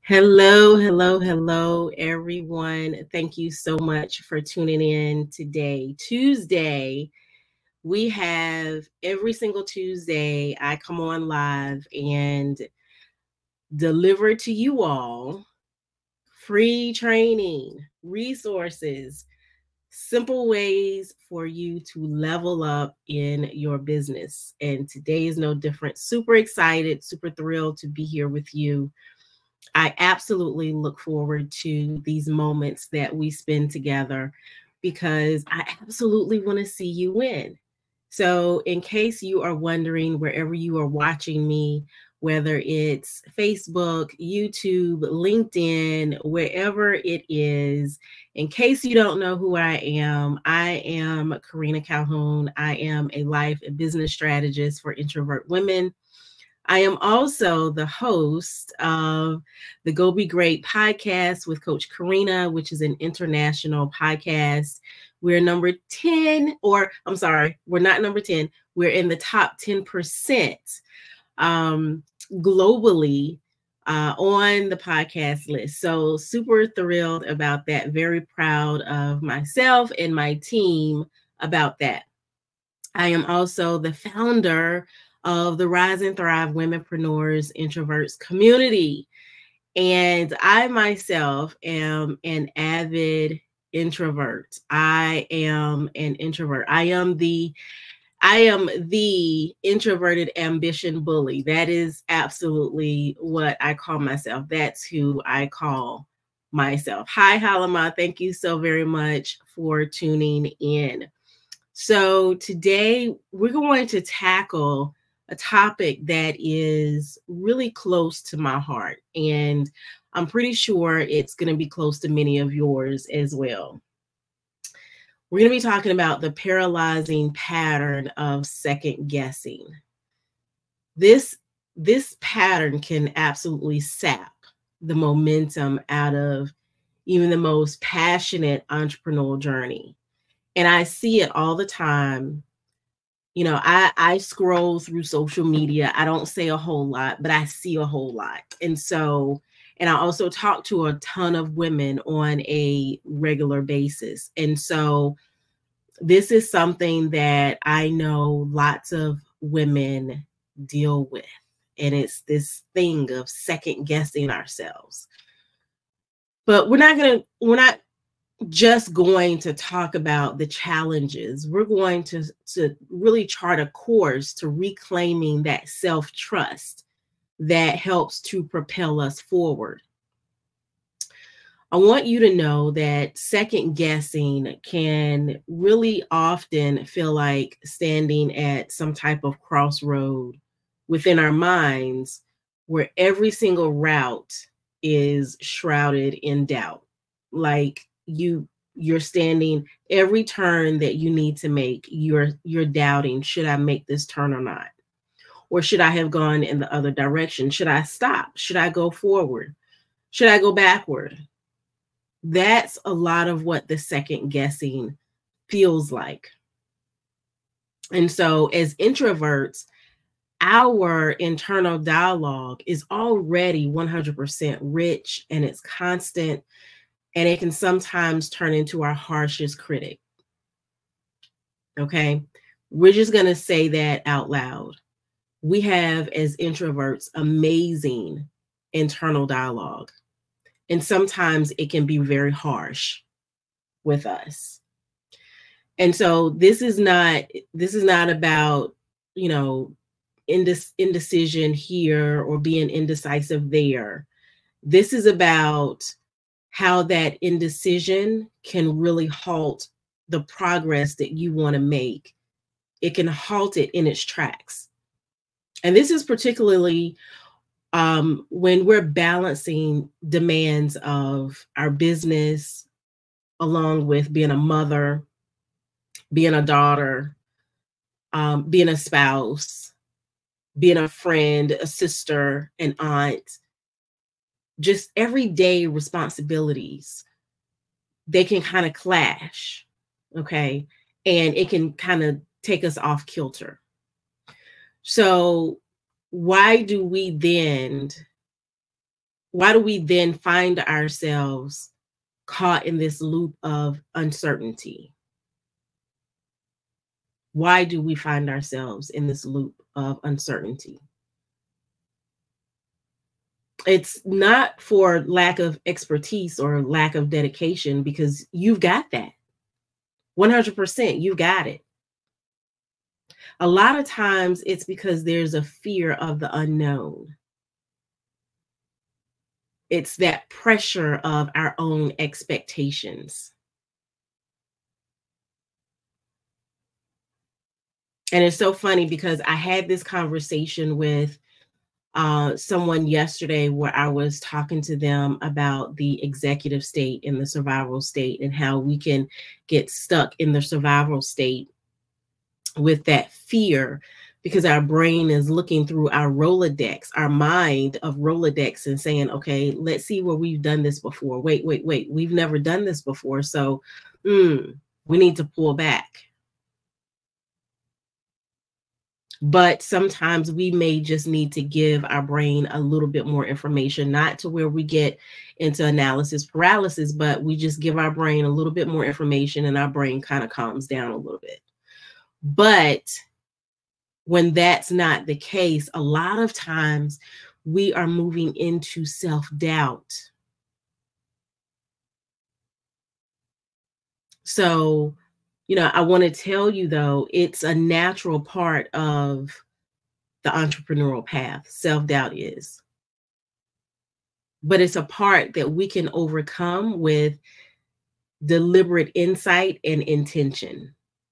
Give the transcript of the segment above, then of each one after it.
Hello, hello, hello, everyone. Thank you so much for tuning in today. Tuesday, we have every single Tuesday, I come on live and deliver to you all free training, resources, simple ways for you to level up in your business. And today is no different. Super excited, super thrilled to be here with you. I absolutely look forward to these moments that we spend together because I absolutely want to see you win. So, in case you are wondering, wherever you are watching me, whether it's Facebook, YouTube, LinkedIn, wherever it is, in case you don't know who I am Karina Calhoun. I am a life and business strategist for introvert women. I am also the host of the Go Be Great podcast with Coach Karina, which is an international podcast. We're number 10, or I'm sorry, we're not number 10. We're in the top 10% globally on the podcast list. So super thrilled about that. Very proud of myself and my team about that. I am also the founder of the Rise and Thrive Womenpreneurs Introverts community. And I myself am an avid introvert. I am an introvert. I am the introverted ambition bully. That is absolutely what I call myself. That's who I call myself. Hi, Halima. Thank you so very much for tuning in. So today we're going to tackle a topic that is really close to my heart, and I'm pretty sure it's going to be close to many of yours as well. We're going to be talking about the paralyzing pattern of second guessing. This pattern can absolutely sap the momentum out of even the most passionate entrepreneurial journey. And I see it all the time. You know, I scroll through social media. I don't say a whole lot, but I see a whole lot. And I also talk to a ton of women on a regular basis. And so this is something that I know lots of women deal with. And it's this thing of second guessing ourselves. But we're not just going to talk about the challenges. We're going to really chart a course to reclaiming that self-trust that helps to propel us forward. I want you to know that second guessing can really often feel like standing at some type of crossroad within our minds where every single route is shrouded in doubt. Like you're standing every turn that you need to make, you're doubting, should I make this turn or not? Or should I have gone in the other direction? Should I stop? Should I go forward? Should I go backward? That's a lot of what the second guessing feels like. And so as introverts, our internal dialogue is already 100% rich, and it's constant, and it can sometimes turn into our harshest critic. Okay. We're just going to say that out loud. We have, as introverts, amazing internal dialogue. And sometimes it can be very harsh with us. And so this is not about, you know, indecision here or being indecisive there. This is about how that indecision can really halt the progress that you want to make. It can halt it in its tracks. And this is particularly when we're balancing demands of our business, along with being a mother, being a daughter, being a spouse, being a friend, a sister, an aunt, just everyday responsibilities. They can kind of clash, okay? And it can kind of take us off kilter. So why do we then why do we then find ourselves caught in this loop of uncertainty? Why do we find ourselves in this loop of uncertainty? It's not for lack of expertise or lack of dedication, because you've got that. 100%, you've got it. A lot of times it's because there's a fear of the unknown. It's that pressure of our own expectations. And it's so funny because I had this conversation with someone yesterday where I was talking to them about the executive state and the survival state, and how we can get stuck in the survival state with that fear, because our brain is looking through our Rolodex, our mind of Rolodex, and saying, okay, let's see where we've done this before. Wait, we've never done this before. So we need to pull back. But sometimes we may just need to give our brain a little bit more information, not to where we get into analysis paralysis, but we just give our brain a little bit more information and our brain kind of calms down a little bit. But when that's not the case, a lot of times we are moving into self-doubt. So, I want to tell you, though, it's a natural part of the entrepreneurial path. Self-doubt is. But it's a part that we can overcome with deliberate insight and intention.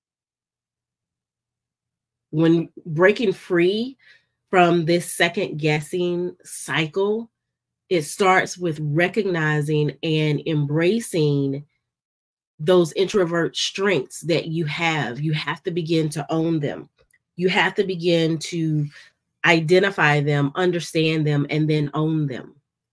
When breaking free from this second guessing cycle, it starts with recognizing and embracing those introvert strengths that you have. You have to begin to own them. You have to begin to identify them, understand them, and then own them.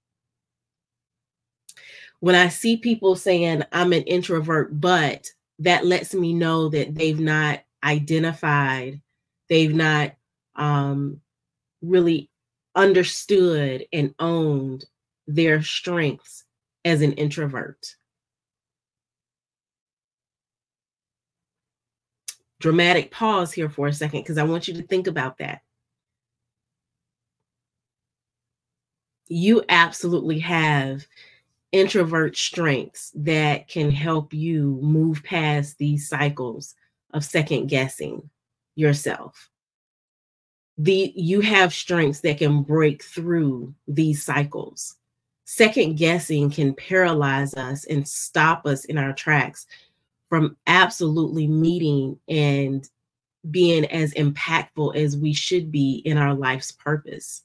When I see people saying, I'm an introvert, but that lets me know that they've not identified, they've not really understood and owned their strengths as an introvert. Dramatic pause here for a second, because I want you to think about that. You absolutely have introvert strengths that can help you move past these cycles of second guessing yourself. You have strengths that can break through these cycles. Second guessing can paralyze us and stop us in our tracks from absolutely meeting and being as impactful as we should be in our life's purpose.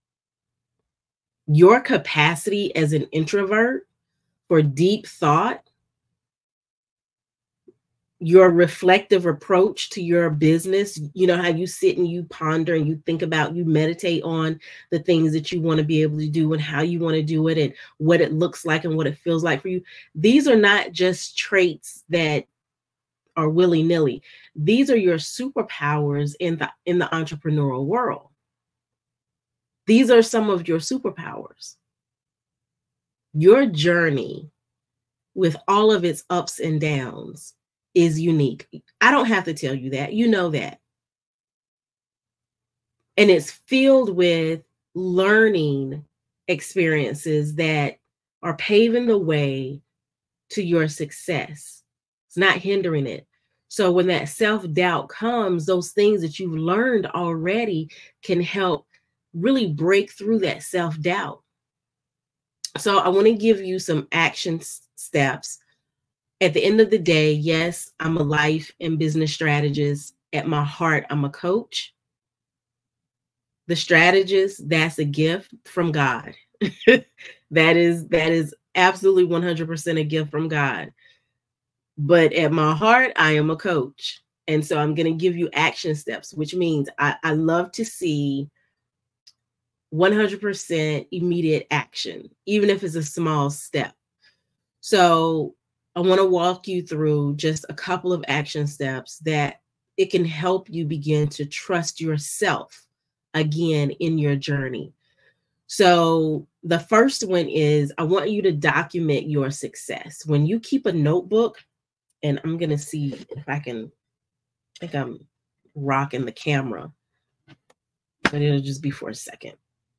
Your capacity as an introvert for deep thought, your reflective approach to your business, how you sit and you ponder and you think about, you meditate on the things that you want to be able to do and how you want to do it and what it looks like and what it feels like for you. These are not just traits that are willy-nilly. These are your superpowers in the entrepreneurial world. These are some of your superpowers. Your journey, with all of its ups and downs, is unique. I don't have to tell you that. You know that. And it's filled with learning experiences that are paving the way to your success. It's not hindering it. So when that self-doubt comes, those things that you've learned already can help really break through that self-doubt. So I want to give you some action steps. At the end of the day, yes, I'm a life and business strategist. At my heart, I'm a coach. The strategist, that's a gift from God. That is absolutely 100% a gift from God. But at my heart, I am a coach. And so I'm going to give you action steps, which means I love to see 100% immediate action, even if it's a small step. So I want to walk you through just a couple of action steps that it can help you begin to trust yourself again in your journey. So the first one is, I want you to document your success. When you keep a notebook, and I'm going to see if I think I'm rocking the camera, but it'll just be for a second.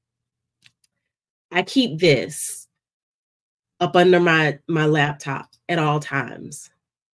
I keep this up under my laptop at all times.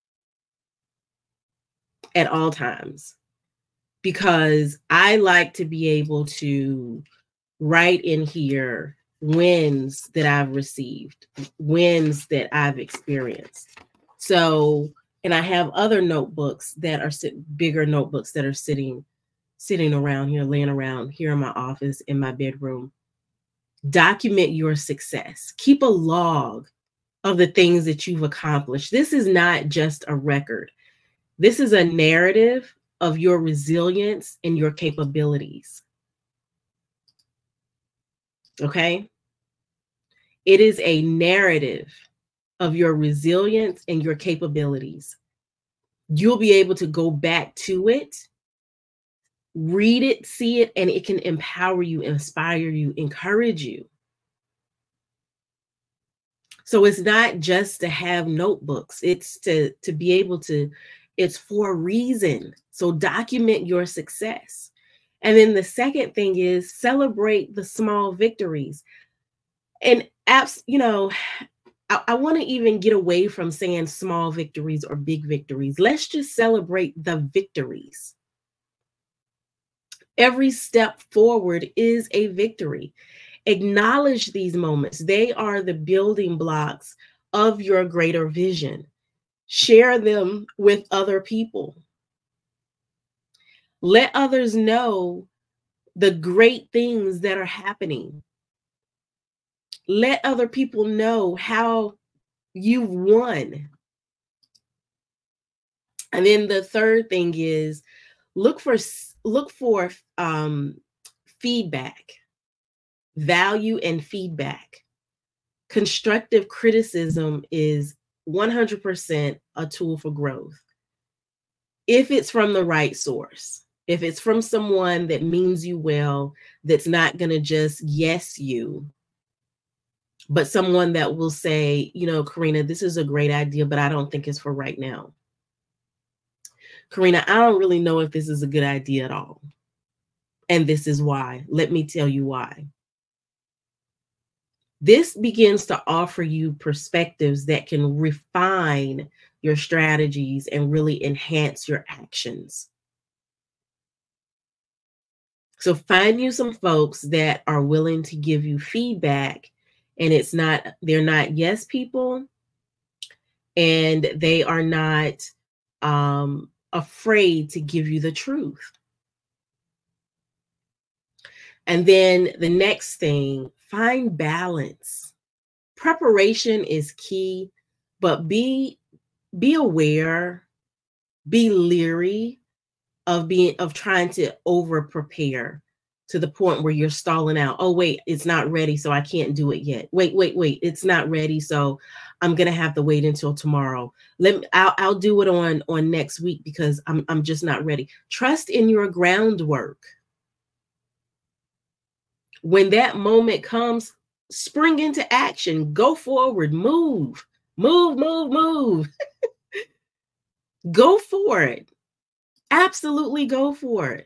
At all times. Because I like to be able to write in here wins that I've received, wins that I've experienced. So, and I have other notebooks that are bigger notebooks that are sitting around here, laying around here in my office, in my bedroom. Document your success. Keep a log of the things that you've accomplished. This is not just a record. This is a narrative of your resilience and your capabilities. Okay? It is a narrative of your resilience and your capabilities. You'll be able to go back to it, read it, see it, and it can empower you, inspire you, encourage you. So it's not just to have notebooks. It's to be able to, it's for a reason. So document your success. And then the second thing is celebrate the small victories. And I want to even get away from saying small victories or big victories. Let's just celebrate the victories. Every step forward is a victory. Acknowledge these moments. They are the building blocks of your greater vision. Share them with other people. Let others know the great things that are happening. Let other people know how you've won. And then the third thing is look for feedback, value and feedback. Constructive criticism is 100% a tool for growth. If it's from the right source, if it's from someone that means you well, that's not going to just yes you, but someone that will say, Karina, this is a great idea, but I don't think it's for right now. Karina, I don't really know if this is a good idea at all. And this is why. Let me tell you why. This begins to offer you perspectives that can refine your strategies and really enhance your actions. So find you some folks that are willing to give you feedback, and they're not yes people, and they are not afraid to give you the truth. And then the next thing, find balance. Preparation is key, but be aware, be leery of trying to over prepare to the point where you're stalling out. Oh, wait, it's not ready, so I can't do it yet. Wait, it's not ready, so I'm gonna have to wait until tomorrow. I'll do it on next week because I'm just not ready. Trust in your groundwork. When that moment comes, spring into action, go forward, move. Go for it. Absolutely go for it.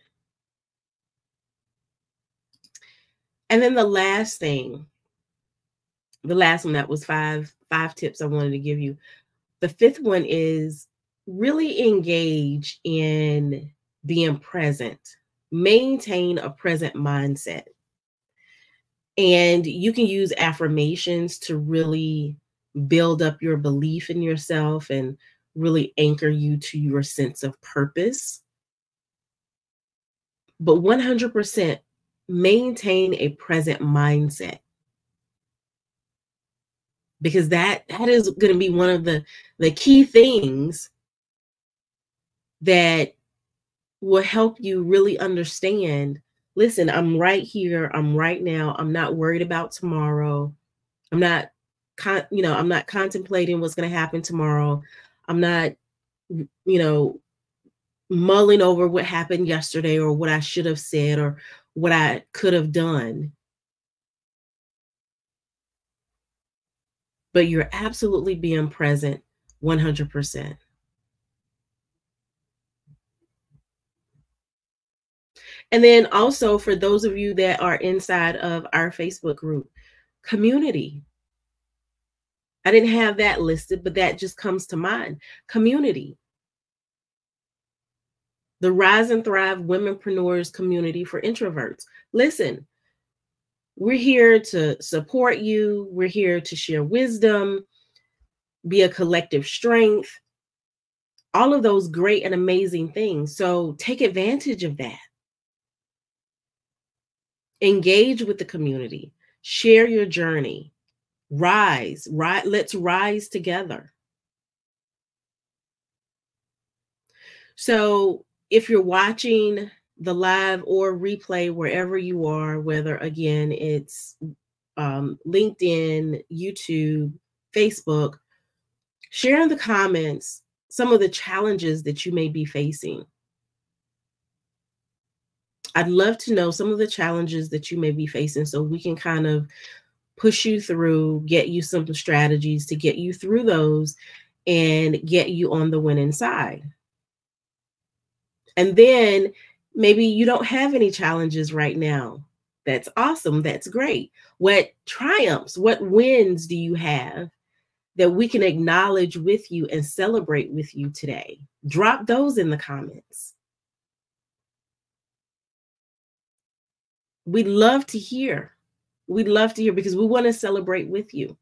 And then the last one, that was five tips I wanted to give you. The fifth one is really engage in being present. Maintain a present mindset. And you can use affirmations to really build up your belief in yourself and really anchor you to your sense of purpose. But 100% maintain a present mindset, because that is going to be one of the key things that will help you really understand, listen, I'm right here, I'm right now, I'm not worried about tomorrow. I'm not contemplating what's going to happen tomorrow. I'm not, mulling over what happened yesterday or what I should have said or what I could have done. but you're absolutely being present 100%. And then also for those of you that are inside of our Facebook group, community. I didn't have that listed, but that just comes to mind. Community. The Rise and Thrive Womenpreneurs Community for Introverts. Listen, we're here to support you. We're here to share wisdom, be a collective strength, all of those great and amazing things. So take advantage of that. Engage with the community, share your journey, rise, let's rise together. So if you're watching the live or replay wherever you are, whether again it's LinkedIn, YouTube, Facebook, share in the comments some of the challenges that you may be facing. I'd love to know some of the challenges that you may be facing so we can kind of push you through, get you some strategies to get you through those and get you on the winning side. And then maybe you don't have any challenges right now. That's awesome. That's great. What triumphs, what wins do you have that we can acknowledge with you and celebrate with you today? Drop those in the comments. We'd love to hear. We'd love to hear because we want to celebrate with you.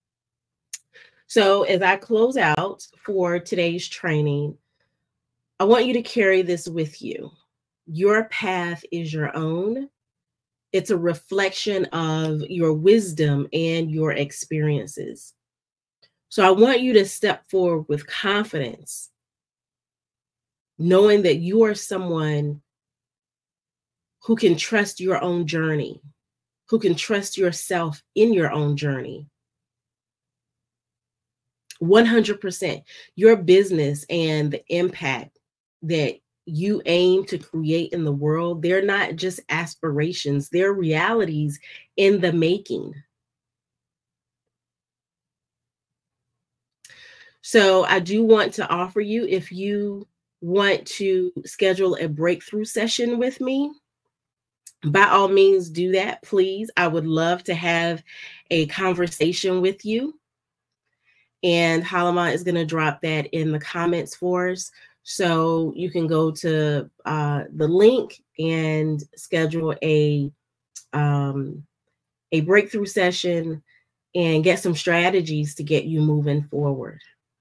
So as I close out for today's training, I want you to carry this with you. Your path is your own. It's a reflection of your wisdom and your experiences. So I want you to step forward with confidence, knowing that you are someone who can trust your own journey, who can trust yourself in your own journey. 100%. Your business and the impact that you aim to create in the world, they're not just aspirations, they're realities in the making. So I do want to offer you, if you want to schedule a breakthrough session with me, by all means do that, please. I would love to have a conversation with you. And Halima is going to drop that in the comments for us. So you can go to the link and schedule a breakthrough session and get some strategies to get you moving forward.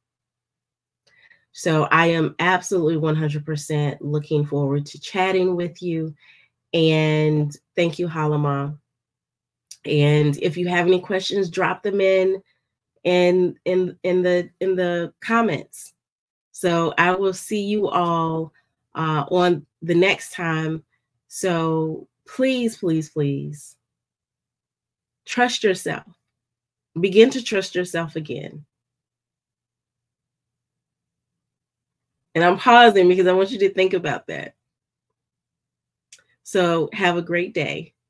So I am absolutely 100% looking forward to chatting with you. And thank you, Halima. And if you have any questions, drop them in the comments. So I will see you all on the next time. So please, please, please trust yourself. Begin to trust yourself again. And I'm pausing because I want you to think about that. So have a great day.